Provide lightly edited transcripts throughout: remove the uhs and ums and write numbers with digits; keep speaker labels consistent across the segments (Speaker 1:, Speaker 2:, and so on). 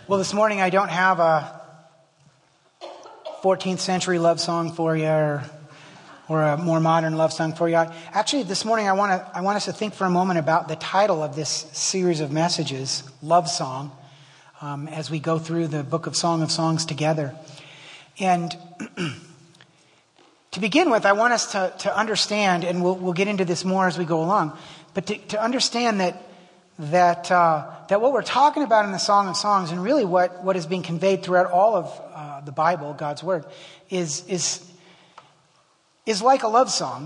Speaker 1: Well, this morning I don't have a 14th century love song for you or a more modern love song for you. Actually, this morning I want us to think for a moment about the title of this series of messages, Love Song, as we go through the book of Song of Songs together. And to begin with, I want us to understand, and we'll get into this more as we go along, but to understand that what we're talking about in the Song of Songs, and really what is being conveyed throughout all of the Bible, God's Word, is like a love song,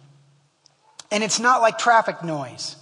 Speaker 1: and it's not like traffic noise.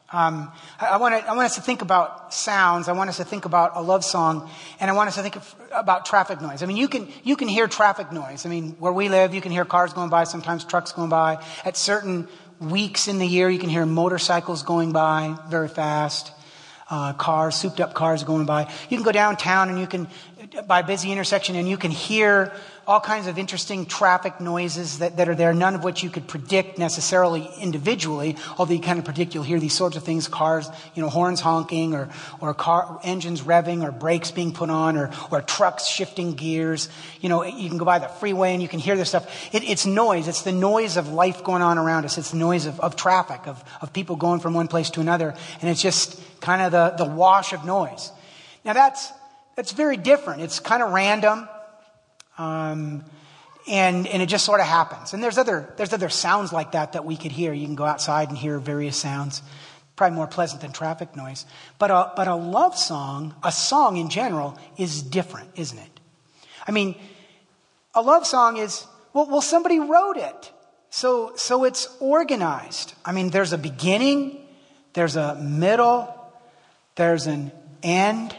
Speaker 1: I want us to think about sounds. I want us to think about a love song, and I want us to think about traffic noise. I mean, you can hear traffic noise. I mean, where we live, you can hear cars going by, sometimes trucks going by. At certain weeks in the year, you can hear motorcycles going by very fast, souped up cars going by. You can go downtown and you can, by a busy intersection, and you can hear all kinds of interesting traffic noises that are there, none of which you could predict necessarily individually, although you kind of predict you'll hear these sorts of things, cars, horns honking or car engines revving or brakes being put on or trucks shifting gears. You can go by the freeway and you can hear this stuff. It's noise. It's the noise of life going on around us. It's the noise of traffic, of people going from one place to another. And it's just kind of the wash of noise. Now that's very different. It's kind of random. And it just sort of happens. And there's other sounds like that we could hear. You can go outside and hear various sounds, probably more pleasant than traffic noise. But a love song, a song in general, is different, isn't it? I mean, a love song is, well, somebody wrote it. So it's organized. I mean, there's a beginning, there's a middle, there's an end.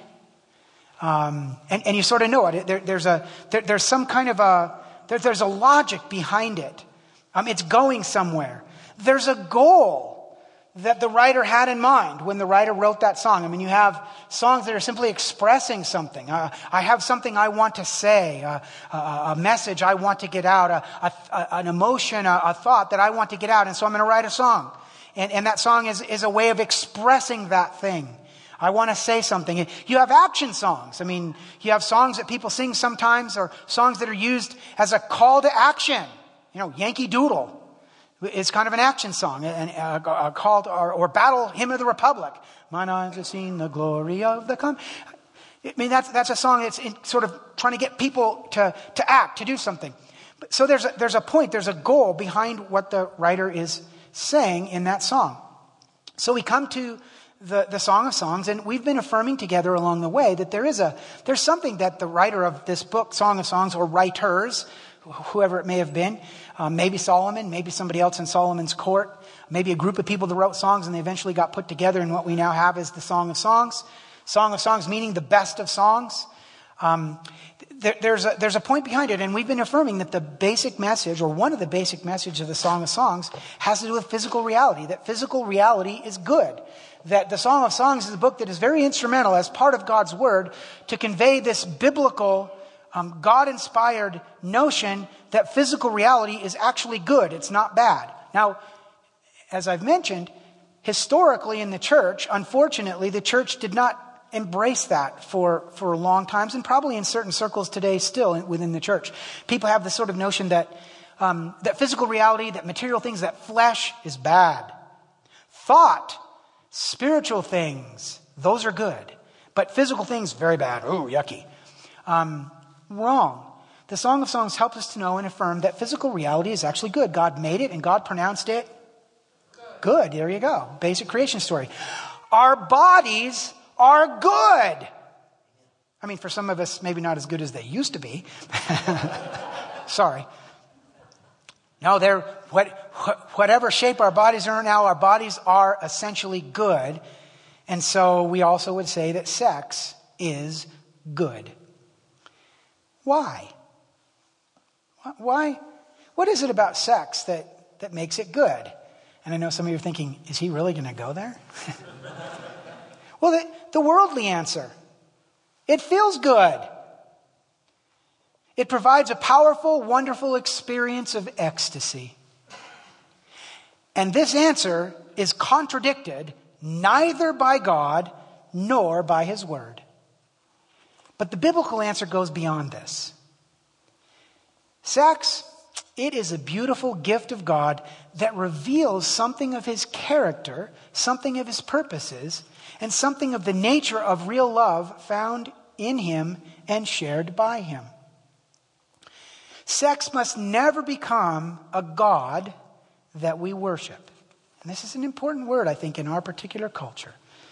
Speaker 1: And you sort of know it. There's some kind of there's a logic behind it. It's going somewhere. There's a goal that the writer had in mind when the writer wrote that song. I mean, you have songs that are simply expressing something. I have something I want to say, a message I want to get out, an emotion, a thought that I want to get out. And so I'm going to write a song. And that song is a way of expressing that thing. I want to say something. You have action songs. I mean, you have songs that people sing sometimes, or songs that are used as a call to action. Yankee Doodle is kind of an action song, and a call to, or Battle Hymn of the Republic. Mine eyes have seen the glory of the come. I mean, that's a song that's sort of trying to get people to act, to do something. So there's a point, there's a goal behind what the writer is saying in that song. So we come to the Song of Songs, and we've been affirming together along the way that there's something that the writer of this book, Song of Songs, or writers, whoever it may have been, maybe Solomon, maybe somebody else in Solomon's court, maybe a group of people that wrote songs and they eventually got put together, and what we now have is the Song of Songs. Song of Songs meaning the best of songs. There's a point behind it, and we've been affirming that the basic message, or one of the basic messages of the Song of Songs, has to do with physical reality, that physical reality is good. That the Song of Songs is a book that is very instrumental as part of God's Word to convey this biblical, God-inspired notion that physical reality is actually good. It's not bad. Now, as I've mentioned, historically in the church, unfortunately, the church did not embrace that for long times, and probably in certain circles today still within the church. People have this sort of notion that physical reality, that material things, that flesh is bad. Thought, spiritual things, those are good. But physical things, very bad. Ooh, yucky. Wrong. The Song of Songs helps us to know and affirm that physical reality is actually good. God made it and God pronounced it good. There you go. Basic creation story. Our bodies are good. I mean, for some of us, maybe not as good as they used to be. Sorry. No, they're whatever shape our bodies are now, our bodies are essentially good. And so we also would say that sex is good. Why? Why? What is it about sex that makes it good? And I know some of you are thinking, is he really going to go there? Well, the worldly answer. It feels good. It provides a powerful, wonderful experience of ecstasy. And this answer is contradicted neither by God nor by His Word. But the biblical answer goes beyond this. Sex, it is a beautiful gift of God that reveals something of his character, something of his purposes, and something of the nature of real love found in him and shared by him. Sex must never become a god that we worship. And this is an important word, I think, in our particular culture.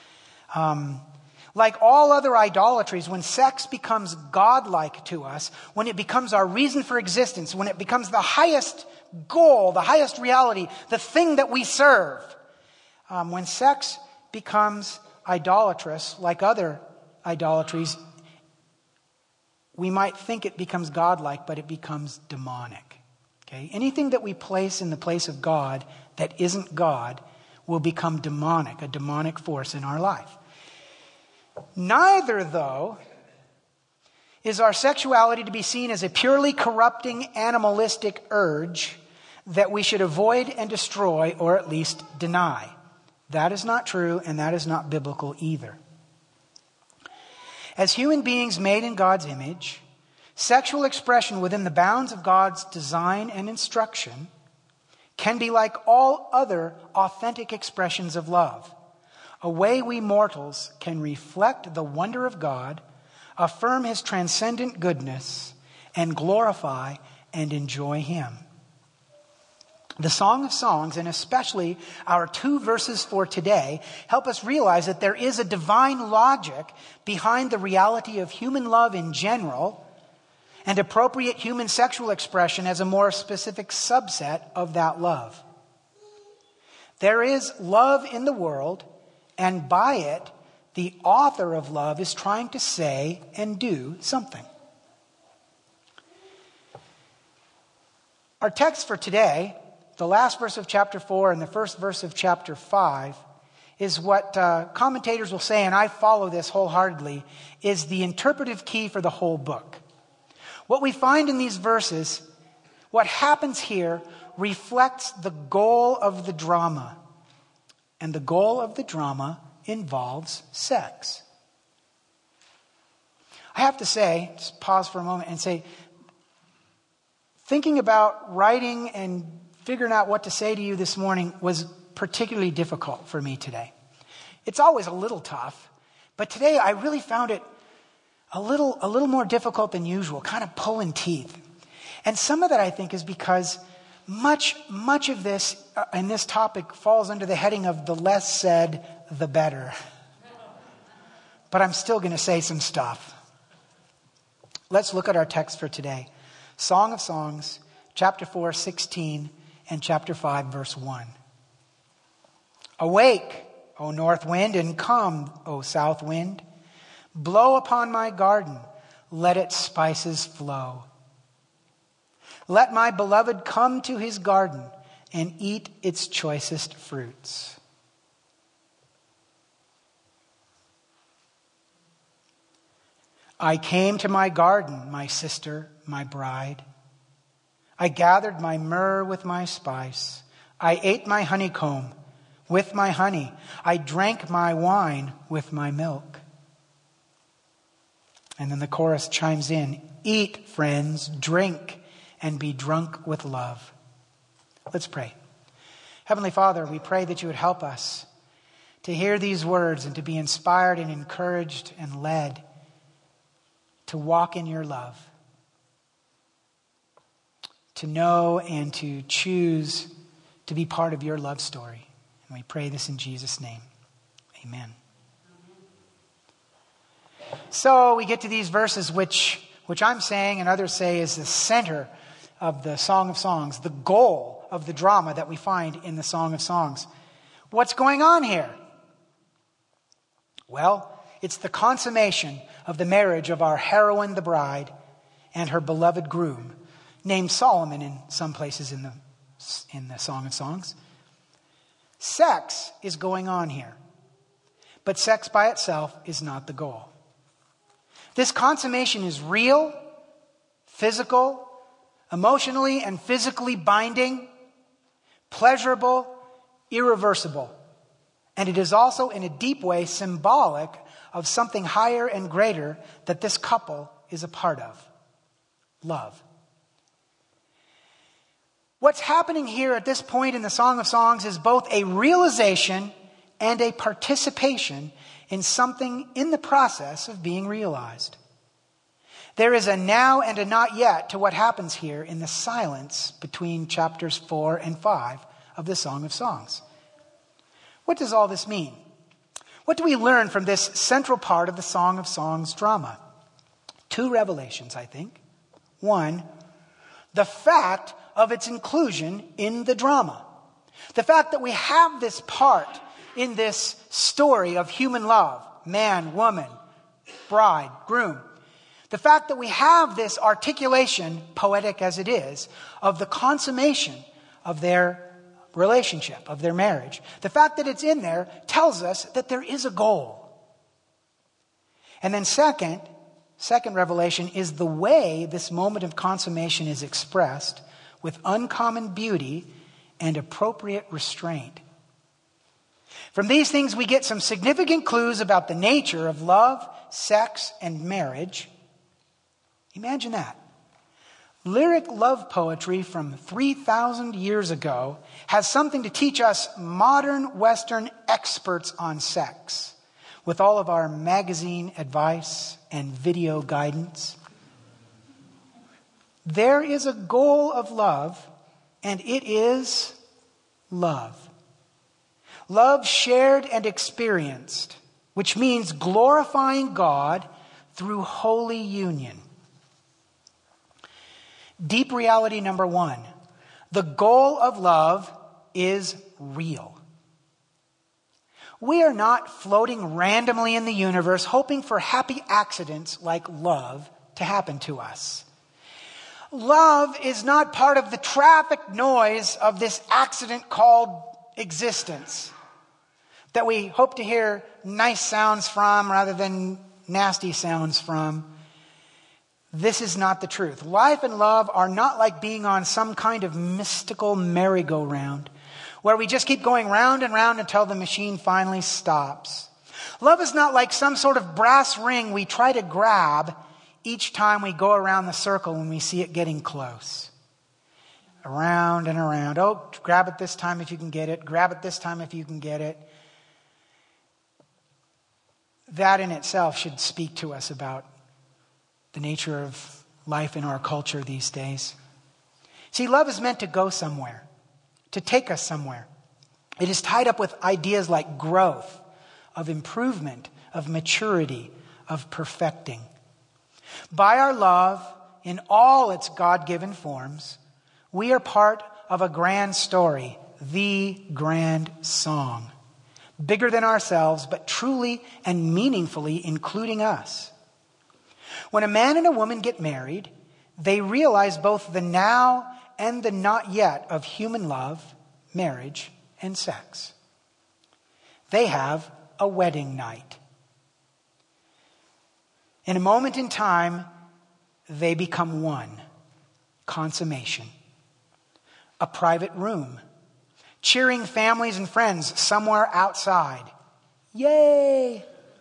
Speaker 1: Like all other idolatries, when sex becomes godlike to us, when it becomes our reason for existence, when it becomes the highest goal, the highest reality, the thing that we serve, when sex becomes idolatrous, like other idolatries, we might think it becomes godlike, but it becomes demonic. Okay? Anything that we place in the place of God that isn't God will become demonic, a demonic force in our life. Neither, though, is our sexuality to be seen as a purely corrupting animalistic urge that we should avoid and destroy, or at least deny. That is not true, and that is not biblical either. As human beings made in God's image, sexual expression within the bounds of God's design and instruction can be like all other authentic expressions of love. A way we mortals can reflect the wonder of God, affirm his transcendent goodness, and glorify and enjoy him. The Song of Songs, and especially our 2 verses for today, help us realize that there is a divine logic behind the reality of human love in general, and appropriate human sexual expression as a more specific subset of that love. There is love in the world, and by it, the author of love is trying to say and do something. Our text for today, the last verse of chapter 4 and the first verse of chapter 5, is what commentators will say, and I follow this wholeheartedly, is the interpretive key for the whole book. What we find in these verses, what happens here, reflects the goal of the drama. And the goal of the drama involves sex. I have to say, just pause for a moment and say, thinking about writing and figuring out what to say to you this morning was particularly difficult for me today. It's always a little tough, but today I really found it a little more difficult than usual, kind of pulling teeth. And some of that, I think, is because much of this and this topic falls under the heading of the less said, the better. But I'm still going to say some stuff. Let's look at our text for today. Song of Songs, chapter 4, 16, and chapter 5, verse 1. Awake, O north wind, and come, O south wind. Blow upon my garden, let its spices flow. Let my beloved come to his garden and eat its choicest fruits. I came to my garden, my sister, my bride. I gathered my myrrh with my spice. I ate my honeycomb with my honey. I drank my wine with my milk. And then the chorus chimes in, eat, friends, drink, and be drunk with love. Let's pray. Heavenly Father, we pray that you would help us to hear these words and to be inspired and encouraged and led to walk in your love, to know and to choose to be part of your love story. And we pray this in Jesus' name. Amen. So we get to these verses which I'm saying and others say is the center of the Song of Songs, the goal of the drama that we find in the Song of Songs. What's going on here? Well, it's the consummation of the marriage of our heroine, the bride, and her beloved groom, named Solomon in some places in the Song of Songs. Sex is going on here, but sex by itself is not the goal. This consummation is real, physical, emotionally and physically binding, pleasurable, irreversible. And it is also in a deep way symbolic of something higher and greater that this couple is a part of. Love. What's happening here at this point in the Song of Songs is both a realization and a participation in something in the process of being realized. There is a now and a not yet to what happens here in the silence between chapters 4 and 5 of the Song of Songs. What does all this mean? What do we learn from this central part of the Song of Songs drama? 2 revelations, I think. 1, the fact of its inclusion in the drama. The fact that we have this part in this story of human love, man, woman, bride, groom. The fact that we have this articulation, poetic as it is, of the consummation of their relationship, of their marriage. The fact that it's in there tells us that there is a goal. And then second revelation is the way this moment of consummation is expressed with uncommon beauty and appropriate restraint. From these things, we get some significant clues about the nature of love, sex, and marriage. Imagine that. Lyric love poetry from 3,000 years ago has something to teach us modern Western experts on sex, with all of our magazine advice and video guidance. There is a goal of love, and it is love. Love shared and experienced, which means glorifying God through holy union. Deep reality number 1. The goal of love is real. We are not floating randomly in the universe hoping for happy accidents like love to happen to us. Love is not part of the traffic noise of this accident called existence that we hope to hear nice sounds from rather than nasty sounds from. This is not the truth. Life and love are not like being on some kind of mystical merry-go-round where we just keep going round and round until the machine finally stops. Love is not like some sort of brass ring we try to grab each time we go around the circle when we see it getting close. Around and around. Oh, grab it this time if you can get it. Grab it this time if you can get it. That in itself should speak to us about the nature of life in our culture these days. See, love is meant to go somewhere, to take us somewhere. It is tied up with ideas like growth, of improvement, of maturity, of perfecting. By our love, in all its God-given forms, we are part of a grand story, the grand song. Bigger than ourselves, but truly and meaningfully including us. When a man and a woman get married, they realize both the now and the not yet of human love, marriage, and sex. They have a wedding night. In a moment in time, they become one. Consummation. A private room. Cheering families and friends somewhere outside. Yay!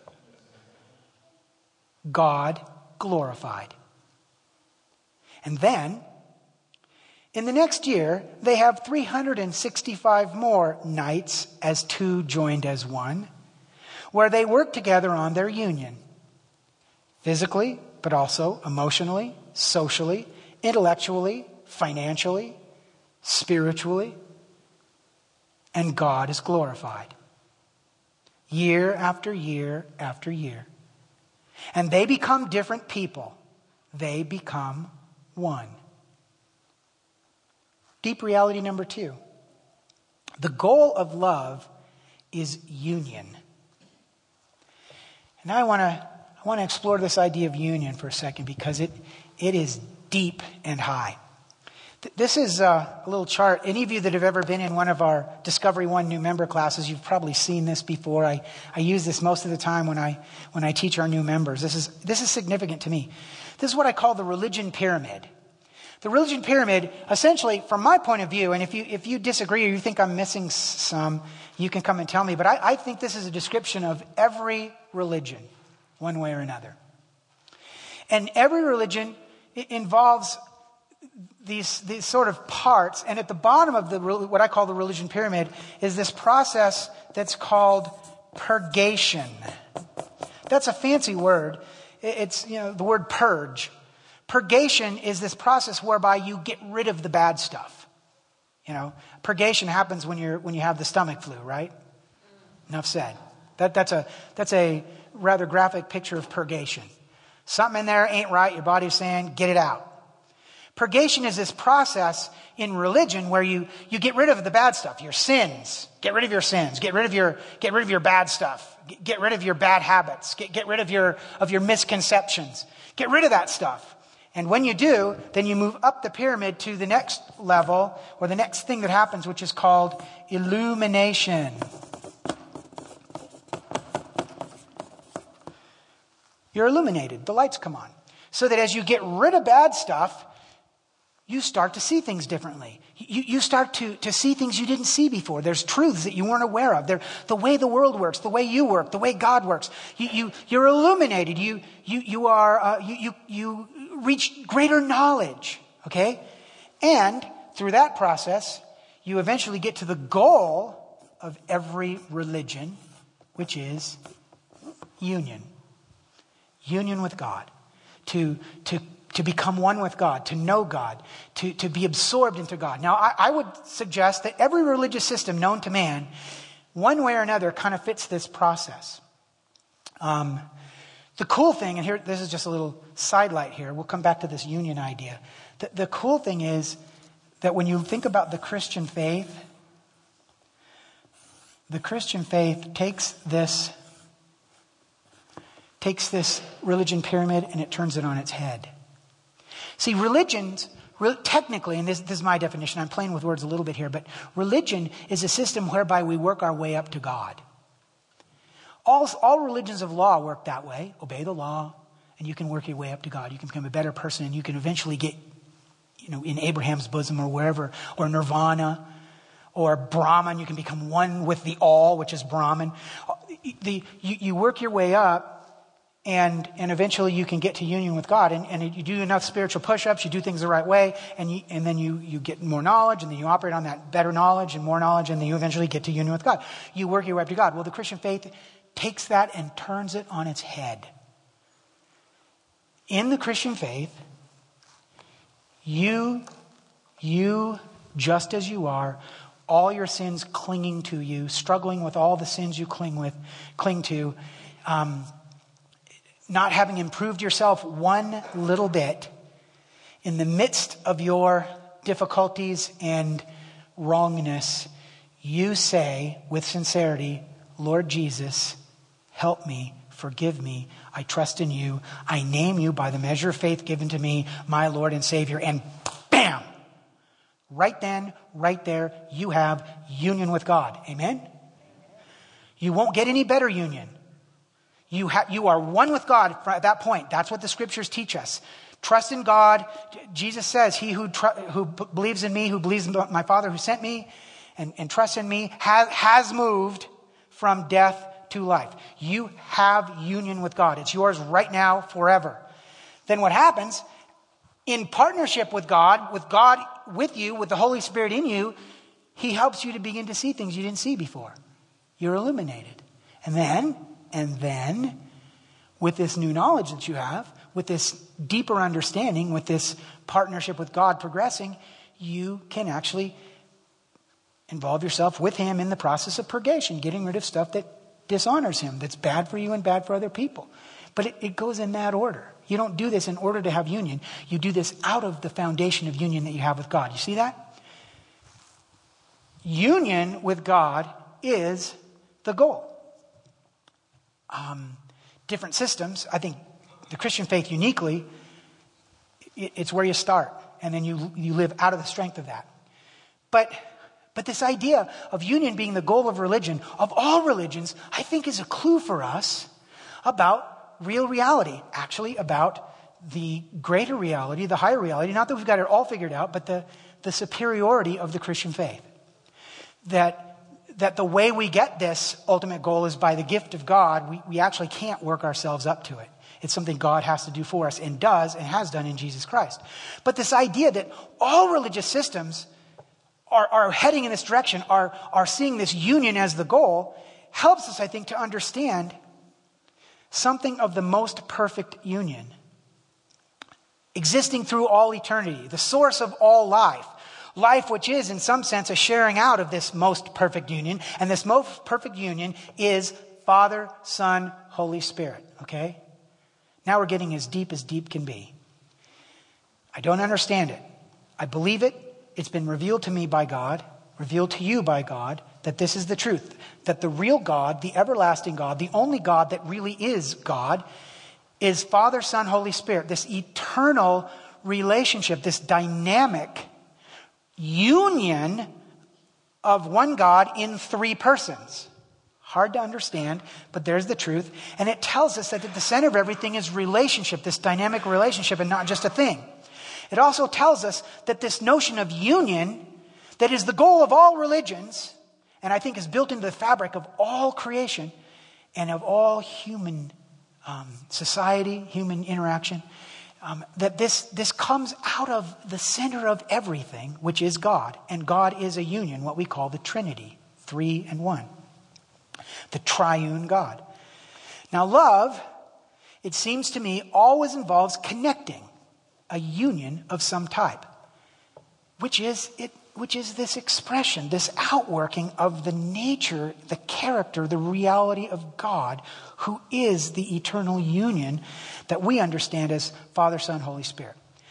Speaker 1: God glorified. And then, in the next year, they have 365 more nights as two joined as one, where they work together on their union. Physically, but also emotionally, socially, intellectually, financially, spiritually. And God is glorified. Year after year after year. And they become different people. They become one. Deep reality number 2. The goal of love is union. And I want to explore this idea of union for a second because it is deep and high. This is a little chart. Any of you that have ever been in one of our Discovery One new member classes, you've probably seen this before. I use this most of the time when I teach our new members. This is significant to me. This is what I call the religion pyramid. The religion pyramid, essentially, from my point of view, and if you disagree or you think I'm missing some, you can come and tell me, but I think this is a description of every religion, one way or another. And every religion involves these sort of parts, and at the bottom of what I call the religion pyramid is this process that's called purgation. That's a fancy word. It's, the word purge. Purgation is this process whereby you get rid of the bad stuff. Purgation happens when you have the stomach flu, right? Enough said. That's a rather graphic picture of purgation. Something in there ain't right. Your body's saying, get it out. Purgation is this process in religion where you get rid of the bad stuff, your sins. Get rid of your sins. Get rid of your bad stuff. Get rid of your bad habits. Get rid of your misconceptions. Get rid of that stuff. And when you do, then you move up the pyramid to the next level, or the next thing that happens, which is called illumination. You're illuminated. The lights come on. So that as you get rid of bad stuff, you start to see things differently. You start to see things you didn't see before. There's truths that you weren't aware of. The way the world works, the way you work, the way God works. You're illuminated. You reach greater knowledge. Okay? And through that process, you eventually get to the goal of every religion, which is union. Union with God. To become one with God, to know God, to be absorbed into God. Now, I would suggest that every religious system known to man, one way or another, kind of fits this process. The cool thing, and here, this is just a little sidelight here. We'll come back to this union idea. The cool thing is that when you think about the Christian faith takes this religion pyramid and it turns it on its head. See, religions, technically, and this is my definition, I'm playing with words a little bit here, but religion is a system whereby we work our way up to God. All religions of law work that way. Obey the law, and you can work your way up to God. You can become a better person, and you can eventually get, in Abraham's bosom or wherever, or nirvana, or Brahman. You can become one with the all, which is Brahman. You work your way up, and eventually you can get to union with God. And you do enough spiritual push-ups, you do things the right way, and then you get more knowledge, and then you operate on that better knowledge and more knowledge, and then you eventually get to union with God. You work your way up to God. Well, the Christian faith takes that and turns it on its head. In the Christian faith, you just as you are, all your sins clinging to you, struggling with all the sins you cling to, not having improved yourself one little bit, in the midst of your difficulties and wrongness, you say with sincerity, Lord Jesus, help me, forgive me, I trust in you, I name you by the measure of faith given to me, my Lord and Savior, and bam! Right then, right there, you have union with God. Amen? You won't get any better union. You are one with God at that point. That's what the scriptures teach us. Trust in God. Jesus says, he who believes in me, who believes in my Father who sent me, and trusts in me, has moved from death to life. You have union with God. It's yours right now, forever. Then what happens, in partnership with God with you, with the Holy Spirit in you, He helps you to begin to see things you didn't see before. You're illuminated. And then, with this new knowledge that you have, with this deeper understanding, with this partnership with God progressing, you can actually involve yourself with Him in the process of purgation, getting rid of stuff that dishonors Him, that's bad for you and bad for other people. But it goes in that order. You don't do this in order to have union. You do this out of the foundation of union that you have with God. You see that? Union with God is the goal. Different systems, I think the Christian faith uniquely, it's where you start. And then you live out of the strength of that. But this idea of union being the goal of religion, of all religions, I think is a clue for us about real reality. Actually, about the greater reality, the higher reality, not that we've got it all figured out, but the superiority of the Christian faith. That the way we get this ultimate goal is by the gift of God. We actually can't work ourselves up to it. It's something God has to do for us and does and has done in Jesus Christ. But this idea that all religious systems are heading in this direction, are seeing this union as the goal, helps us, I think, to understand something of the most perfect union, existing through all eternity, the source of all life. Life which is, in some sense, a sharing out of this most perfect union. And this most perfect union is Father, Son, Holy Spirit. Okay? Now we're getting as deep can be. I don't understand it. I believe it. It's been revealed to me by God, revealed to you by God, that this is the truth. That the real God, the everlasting God, the only God that really is God, is Father, Son, Holy Spirit. This eternal relationship, this dynamic union of one God in three persons. Hard to understand, but there's the truth. And it tells us that at the center of everything is relationship, this dynamic relationship, and not just a thing. It also tells us that this notion of union, that is the goal of all religions, and I think is built into the fabric of all creation and of all human society, human interaction, that this comes out of the center of everything, which is God. And God is a union, what we call the Trinity, 3 and 1. The triune God. Now, love, it seems to me, always involves connecting, a union of some type, which is this expression, this outworking of the nature, the character, the reality of God, who is the eternal union that we understand as Father, Son, Holy Spirit.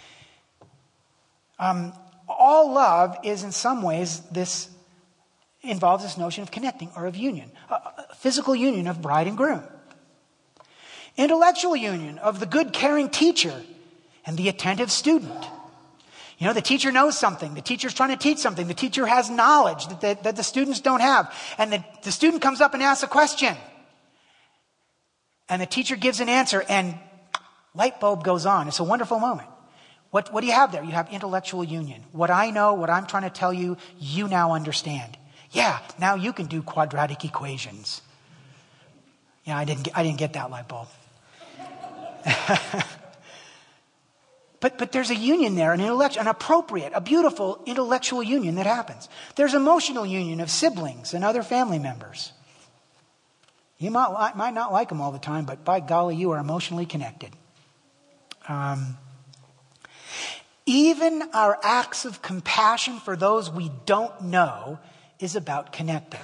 Speaker 1: All love is in some ways involves this notion of connecting or of union. A physical union of bride and groom. Intellectual union of the good, caring teacher and the attentive student. You know, the teacher knows something. The teacher's trying to teach something. The teacher has knowledge that the students don't have. And the student comes up and asks a question. And the teacher gives an answer and light bulb goes on. It's a wonderful moment. What do you have there? You have intellectual union. What I know, what I'm trying to tell you, you now understand. Yeah, now you can do quadratic equations. Yeah, I didn't get that light bulb. But there's a union there, an appropriate, a beautiful intellectual union that happens. There's emotional union of siblings and other family members. You might not like them all the time, but by golly, you are emotionally connected. Even our acts of compassion for those we don't know is about connecting.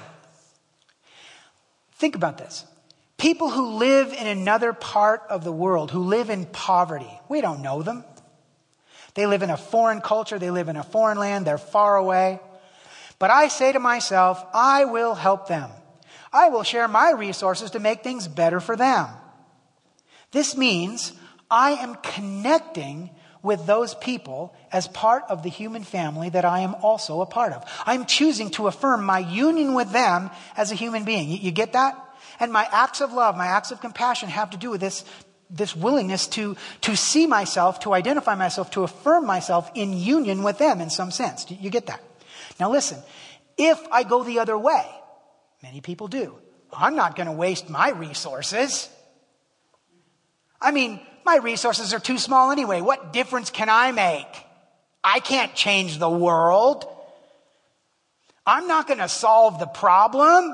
Speaker 1: Think about this. People who live in another part of the world, who live in poverty, we don't know them. They live in a foreign culture. They live in a foreign land. They're far away. But I say to myself, I will help them. I will share my resources to make things better for them. This means I am connecting with those people as part of the human family that I am also a part of. I'm choosing to affirm my union with them as a human being. You get that? And my acts of love, my acts of compassion have to do with this willingness to see myself, to identify myself, to affirm myself in union with them in some sense. You get that? Now listen, if I go the other way, many people do. I'm not going to waste my resources. I mean, my resources are too small anyway. What difference can I make? I can't change the world. I'm not going to solve the problem.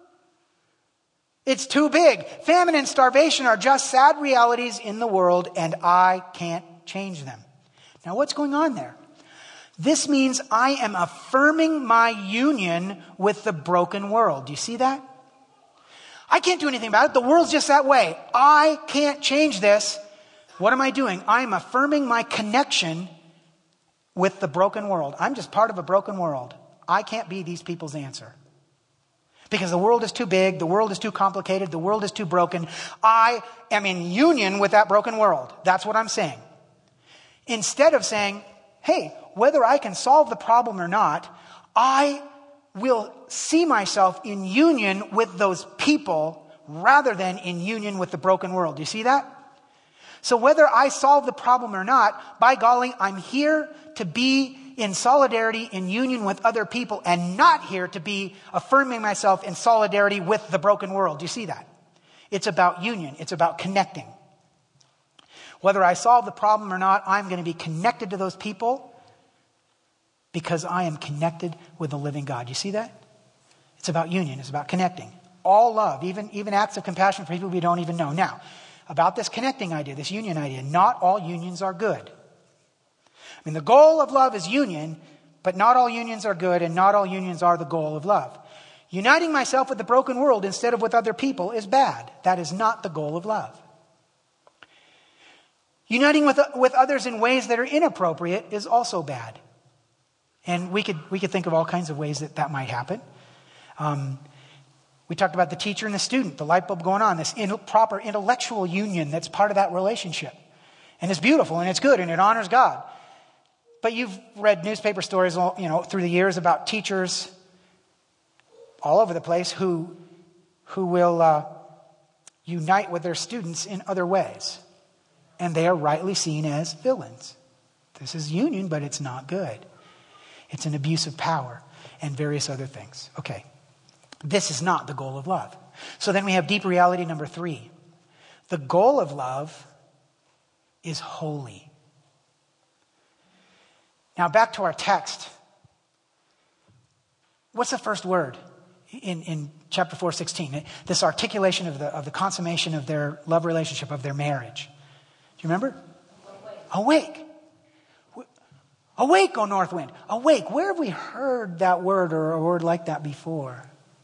Speaker 1: It's too big. Famine and starvation are just sad realities in the world, and I can't change them. Now, what's going on there? This means I am affirming my union with the broken world. Do you see that? I can't do anything about it. The world's just that way. I can't change this. What am I doing? I'm affirming my connection with the broken world. I'm just part of a broken world. I can't be these people's answer. Because the world is too big, the world is too complicated, the world is too broken. I am in union with that broken world. That's what I'm saying. Instead of saying, hey, whether I can solve the problem or not, I will see myself in union with those people rather than in union with the broken world. Do you see that? So whether I solve the problem or not, by golly, I'm here to be in solidarity, in union with other people, and not here to be affirming myself in solidarity with the broken world. Do you see that? It's about union. It's about connecting. Whether I solve the problem or not, I'm going to be connected to those people because I am connected with the living God. You see that? It's about union. It's about connecting. All love, even acts of compassion for people we don't even know. Now, about this connecting idea, this union idea, not all unions are good. I mean, the goal of love is union, but not all unions are good, and not all unions are the goal of love. Uniting myself with the broken world instead of with other people is bad. That is not the goal of love. Uniting with others in ways that are inappropriate is also bad. And we could think of all kinds of ways that might happen. We talked about the teacher and the student, the light bulb going on, this proper intellectual union that's part of that relationship. And it's beautiful and it's good and it honors God. But you've read newspaper stories, through the years about teachers all over the place who will unite with their students in other ways. And they are rightly seen as villains. This is union, but it's not good. It's an abuse of power and various other things. Okay. This is not the goal of love. So then we have deep reality number 3. The goal of love is holy. Now back to our text. What's the first word in chapter 4:16? This articulation of the consummation of their love relationship, of their marriage. Do you remember? Awake. Awake, O north wind. Awake. Where have we heard that word or a word like that before?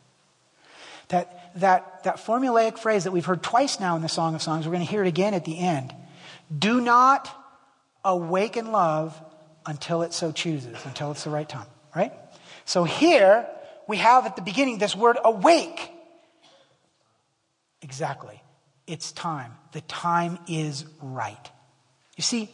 Speaker 1: That formulaic phrase that we've heard twice now in the Song of Songs, we're going to hear it again at the end. Do not awaken love until it so chooses, until it's the right time, right? So here we have at the beginning this word awake. Exactly. It's time. The time is right. You see,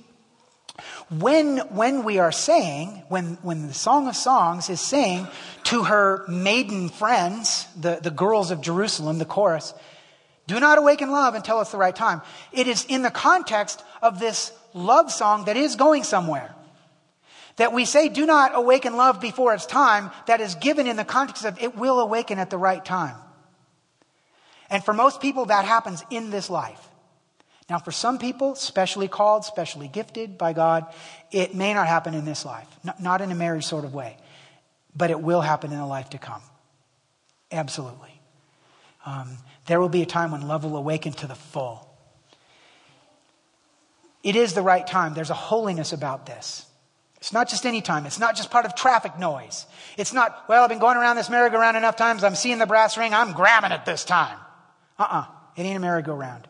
Speaker 1: when we are saying, when the Song of Songs is saying to her maiden friends, the girls of Jerusalem, the chorus, do not awaken love until it's the right time. It is in the context of this love song that is going somewhere. That we say, do not awaken love before it's time, that is given in the context of it will awaken at the right time. And for most people, that happens in this life. Now, for some people, specially called, specially gifted by God, it may not happen in this life. Not in a marriage sort of way. But it will happen in a life to come. Absolutely. There will be a time when love will awaken to the full. It is the right time. There's a holiness about this. It's not just any time. It's not just part of traffic noise. It's not, well, I've been going around this merry-go-round enough times. I'm seeing the brass ring. I'm grabbing it this time. It ain't a merry-go-round.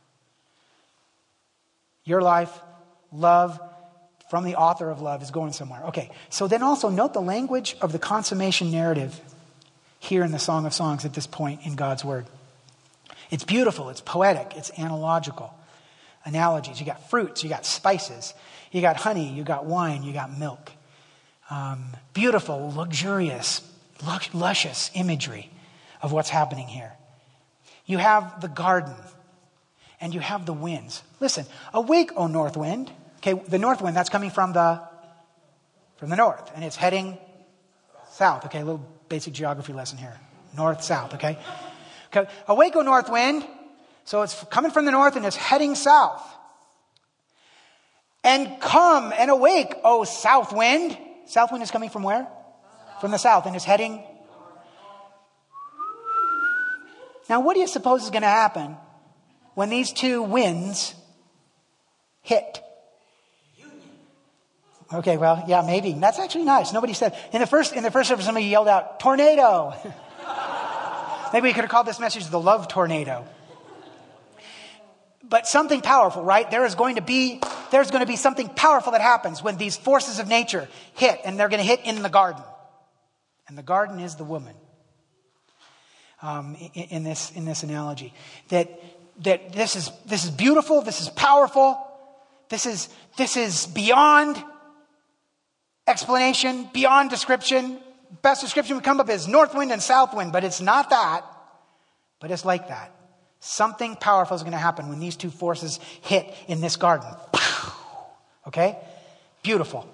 Speaker 1: Your life, love, from the author of love is going somewhere. Okay, so then also note the language of the consummation narrative here in the Song of Songs at this point in God's Word. It's beautiful, it's poetic, it's analogical. Analogies, you got fruits, you got spices, you got honey, you got wine, you got milk. Beautiful, luxurious, luscious imagery of what's happening here. You have the garden. And you have the winds. Listen, awake, O north wind. Okay, the north wind, that's coming from the north. And it's heading south. Okay, a little basic geography lesson here. North, south, okay? Okay, awake, O north wind. So it's coming from the north and it's heading south. And come and awake, O south wind. South wind is coming from where? From the south and it's heading. Now, what do you suppose is going to happen when these two winds hit? Okay, well, yeah, maybe. That's actually nice. Nobody said. In the first service, somebody yelled out, tornado. Maybe we could have called this message the love tornado. But something powerful, right? There's going to be something powerful that happens when these forces of nature hit, and they're going to hit in the garden. And the garden is the woman. In this analogy. That this is beautiful, this is powerful, this is beyond explanation, beyond description. Best description would come up as north wind and south wind, but it's not that, but it's like that. Something powerful is going to happen when these two forces hit in this garden. Okay? Beautiful.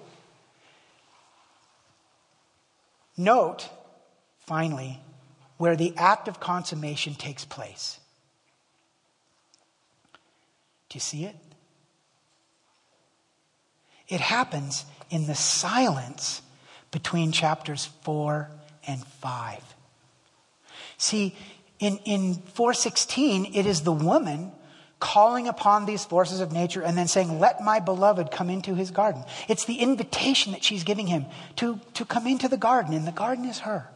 Speaker 1: Note, finally, where the act of consummation takes place. Do you see it? It happens in the silence between chapters 4 and 5. See, in 4:16, it is the woman calling upon these forces of nature and then saying, let my beloved come into his garden. It's the invitation that she's giving him to come into the garden, and the garden is her.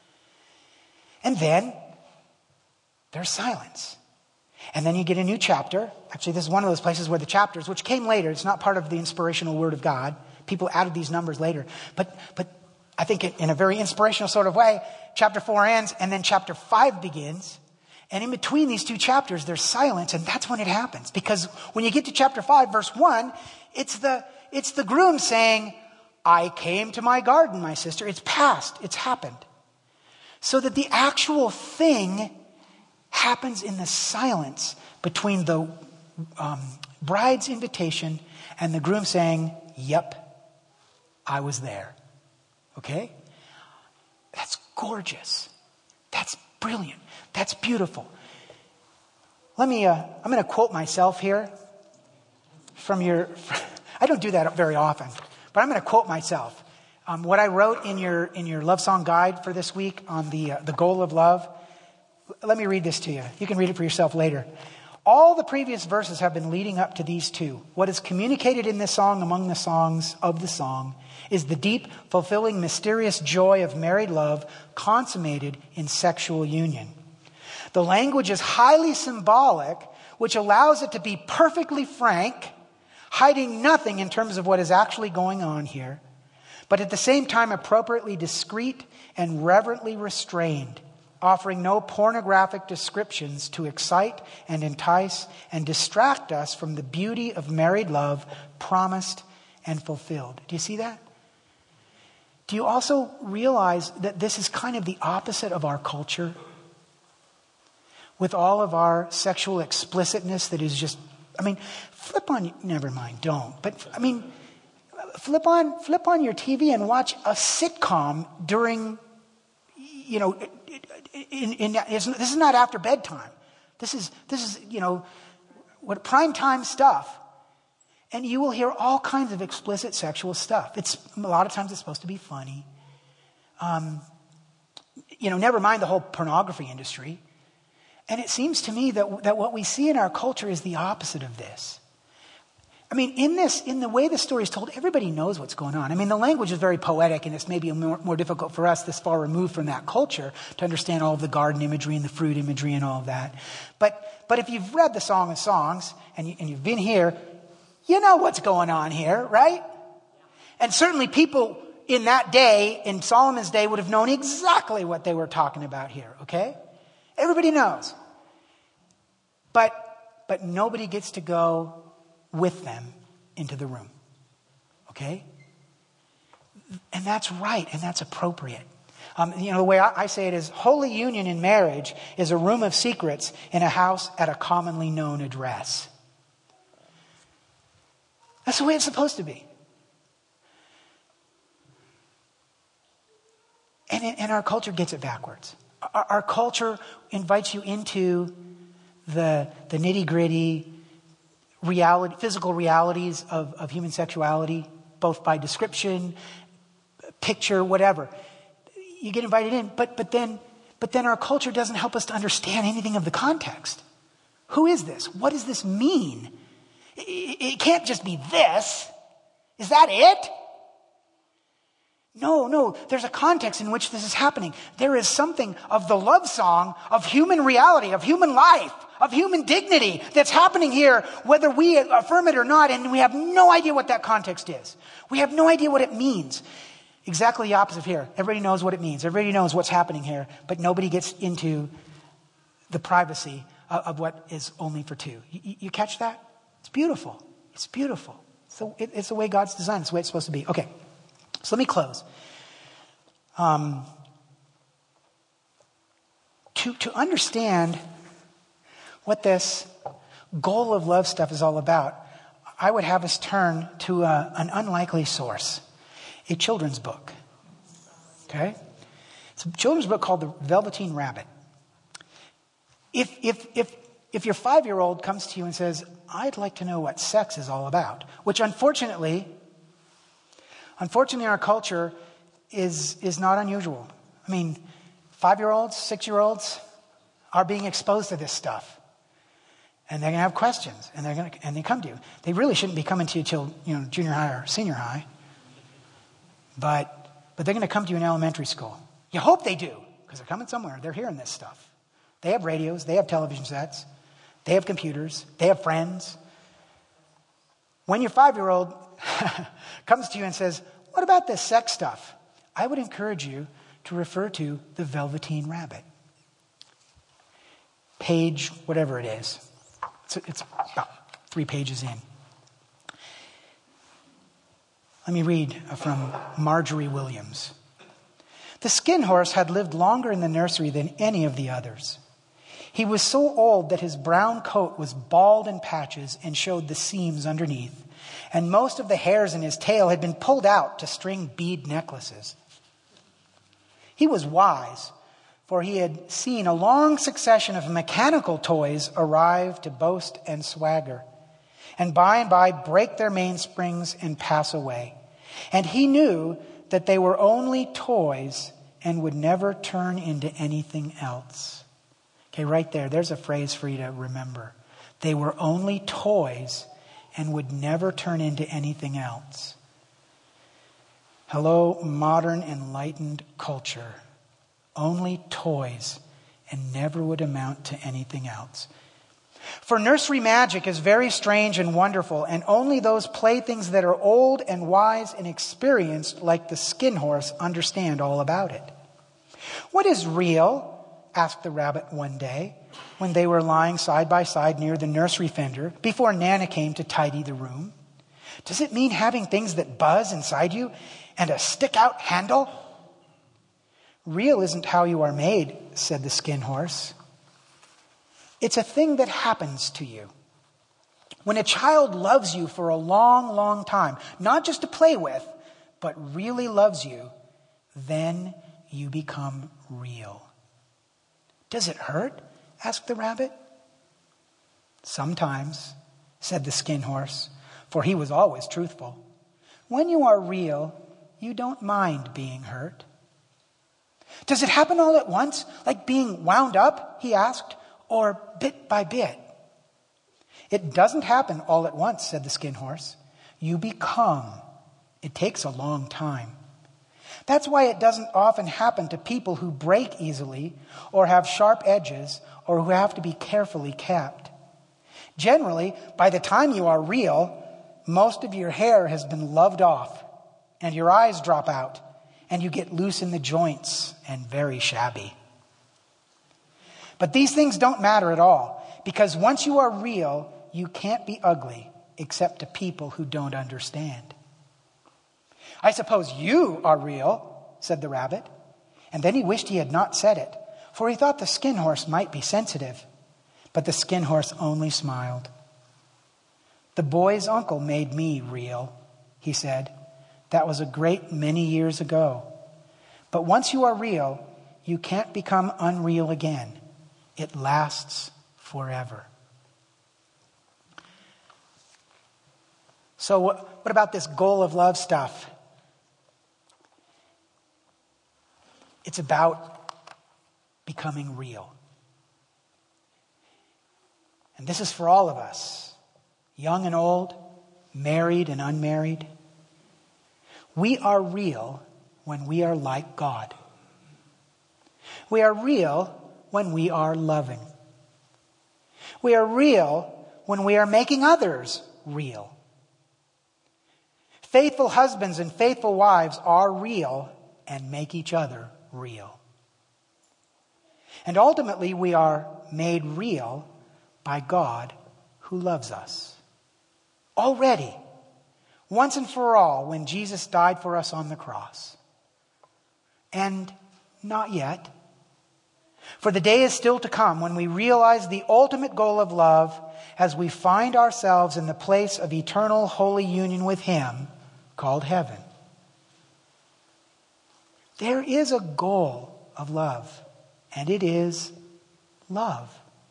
Speaker 1: And then there's silence. And then you get a new chapter. Actually, this is one of those places where the chapters, which came later, it's not part of the inspirational word of God. People added these numbers later. But I think in a very inspirational sort of way, chapter 4 ends and then chapter 5 begins. And in between these two chapters, there's silence, and that's when it happens. Because when you get to chapter 5, verse 1, it's the groom saying, I came to my garden, my sister. It's past. It's happened. So that the actual thing happens in the silence between the bride's invitation and the groom saying, yep, I was there. Okay? That's gorgeous. That's brilliant. That's beautiful. I'm going to quote myself here from I don't do that very often, but I'm going to quote myself. What I wrote in your love song guide for this week on the goal of love. Let me read this to you. You can read it for yourself later. All the previous verses have been leading up to these two. What is communicated in this song among the songs of the song is the deep, fulfilling, mysterious joy of married love consummated in sexual union. The language is highly symbolic, which allows it to be perfectly frank, hiding nothing in terms of what is actually going on here, but at the same time appropriately discreet and reverently restrained, offering no pornographic descriptions to excite and entice and distract us from the beauty of married love promised and fulfilled. Do you see that? Do you also realize that this is kind of the opposite of our culture? With all of our sexual explicitness that is just, flip on, never mind, don't. But, flip on your TV and watch a sitcom during, this is not after bedtime. This is what prime time stuff. And you will hear all kinds of explicit sexual stuff. A lot of times it's supposed to be funny. Never mind the whole pornography industry. And it seems to me that what we see in our culture is the opposite of this. In the way the story is told, everybody knows what's going on. The language is very poetic, and it's maybe more difficult for us this far removed from that culture to understand all of the garden imagery and the fruit imagery and all of that. But if you've read the Song of Songs and you've been here, you know what's going on here, right? And certainly people in that day, in Solomon's day, would have known exactly what they were talking about here, okay? Everybody knows. But nobody gets to go with them into the room. Okay? And that's right, and that's appropriate. The way I say it is, holy union in marriage is a room of secrets in a house at a commonly known address. That's the way it's supposed to be. And our culture gets it backwards. Our culture invites you into the nitty-gritty reality, physical realities of human sexuality, both by description, picture, whatever. You get invited in, but then our culture doesn't help us to understand anything of the context. Who is this? What does this mean? It can't just be this. Is that it? No, there's a context in which this is happening. There is something of the love song, of human reality, of human life, of human dignity that's happening here, whether we affirm it or not, and we have no idea what that context is. We have no idea what it means. Exactly the opposite here. Everybody knows what it means. Everybody knows what's happening here, but nobody gets into the privacy of what is only for two. You catch that? It's beautiful. It's beautiful. So it's the way God's designed. It's the way it's supposed to be. Okay. So let me close. To understand what this goal of love stuff is all about, I would have us turn to an unlikely source, a children's book. Okay? It's a children's book called The Velveteen Rabbit. If your 5-year-old comes to you and says, I'd like to know what sex is all about, which unfortunately in our culture is not unusual. I mean, 5-year-olds, 6-year-olds are being exposed to this stuff. And they're going to have questions, and they come to you. They really shouldn't be coming to you till junior high or senior high. But they're going to come to you in elementary school. You hope they do, because they're coming somewhere. They're hearing this stuff. They have radios. They have television sets. They have computers. They have friends. When your 5-year-old comes to you and says, what about this sex stuff? I would encourage you to refer to The Velveteen Rabbit. Page, whatever it is. It's about 3 pages in. Let me read from Marjorie Williams. The skin horse had lived longer in the nursery than any of the others. He was so old that his brown coat was bald in patches and showed the seams underneath, and most of the hairs in his tail had been pulled out to string bead necklaces. He was wise, for he had seen a long succession of mechanical toys arrive to boast and swagger, and by break their mainsprings and pass away. And he knew that they were only toys and would never turn into anything else. Okay, right there, there's a phrase for you to remember. They were only toys and would never turn into anything else. Hello, modern enlightened culture. Only toys and never would amount to anything else. For nursery magic is very strange and wonderful, and only those playthings that are old and wise and experienced, like the skin horse, understand all about it. What is real? Asked the rabbit one day when they were lying side by side near the nursery fender before Nana came to tidy the room. Does it mean having things that buzz inside you and a stick-out handle? Real isn't how you are made, said the skin horse. It's a thing that happens to you. When a child loves you for a long, long time, not just to play with, but really loves you, then you become real. Does it hurt? Asked the rabbit. Sometimes, said the skin horse, for he was always truthful. When you are real, you don't mind being hurt. Does it happen all at once, like being wound up, he asked, or bit by bit? It doesn't happen all at once, said the skin horse. You become. It takes a long time. That's why it doesn't often happen to people who break easily or have sharp edges or who have to be carefully kept. Generally, by the time you are real, most of your hair has been loved off and your eyes drop out and you get loose in the joints and very shabby. But these things don't matter at all, because once you are real, you can't be ugly except to people who don't understand. I suppose you are real, said the rabbit. And then he wished he had not said it, for he thought the skin horse might be sensitive. But the skin horse only smiled. The boy's uncle made me real, he said. That was a great many years ago. But once you are real, you can't become unreal again. It lasts forever. So what about this goal of love stuff? It's about becoming real. And this is for all of us, young and old, married and unmarried. We are real when we are like God. We are real when we are loving. We are real when we are making others real. Faithful husbands and faithful wives are real and make each other real. And ultimately, we are made real by God who loves us. Already, once and for all, when Jesus died for us on the cross. And not yet. For the day is still to come when we realize the ultimate goal of love as we find ourselves in the place of eternal holy union with Him called heaven. There is a goal of love, and it is love.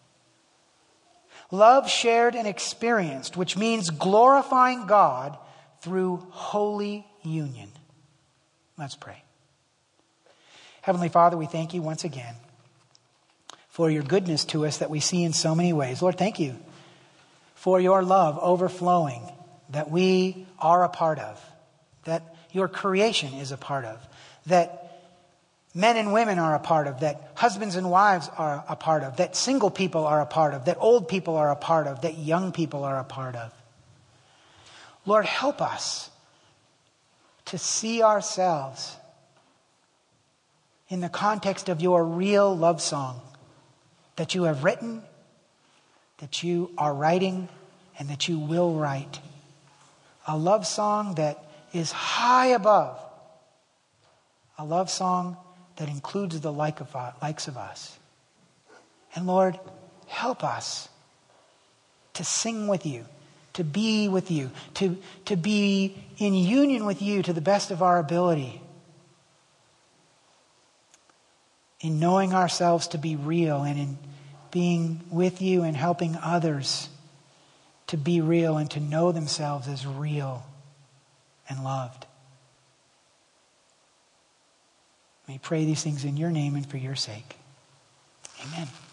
Speaker 1: Love shared and experienced, which means glorifying God through holy union. Let's pray. Heavenly Father, we thank you once again for your goodness to us that we see in so many ways. Lord, thank you for your love overflowing that we are a part of, that your creation is a part of, that men and women are a part of, that husbands and wives are a part of, that single people are a part of, that old people are a part of, that young people are a part of. Lord, help us to see ourselves in the context of your real love song that you have written, that you are writing, and that you will write. A love song that is high above. A love song that includes the likes of us. And Lord, help us to sing with you, to be with you, to be in union with you to the best of our ability. In knowing ourselves to be real, and in being with you and helping others to be real and to know themselves as real and loved. We pray these things in your name and for your sake. Amen.